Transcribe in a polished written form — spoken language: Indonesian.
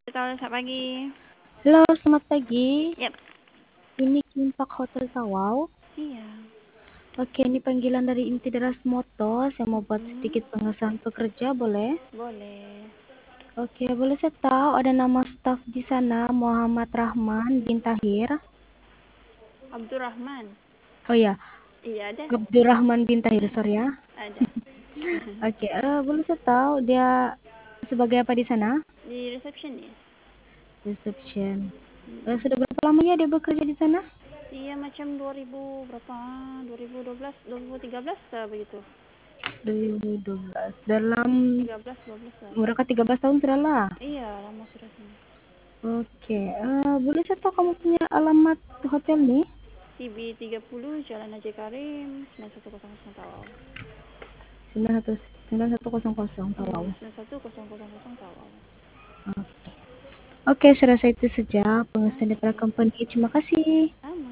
Selamat pagi. Halo, selamat pagi. Yap. Ini Kimpak Hotel Tawau. Iya. Oke, ini panggilan dari Inti Deras Moto. Saya mau buat Mm-mm. sedikit pengesahan pekerja, boleh? Boleh. Oke, boleh saya tahu ada nama staf di sana, Muhammad Rahman bin Tahir. Abdurrahman. Oh ya, Iya ada. Abdurrahman bin Tahir, sorry ya. Ada. Oke, boleh saya tahu dia sebagai apa di sana? Di resepsionis. Reception. Mm-mm. Sudah berapa lama ya dia bekerja di sana? Iya macam 2000 berapa? 2012, 2013 lah begitu. 2012. Dalam 13, 12 lah. mereka 13 tahun sudah lah. Iya lama sudah sini. Oke, boleh saya tahu kamu punya alamat hotel nih? TB 30 Jalan Haji Karim 9100 Tawau. 9100 Tawau. 9100 Tawau. Oke, saya rasa itu saja pengesahan daripada Oke. company. Terima kasih. Sama.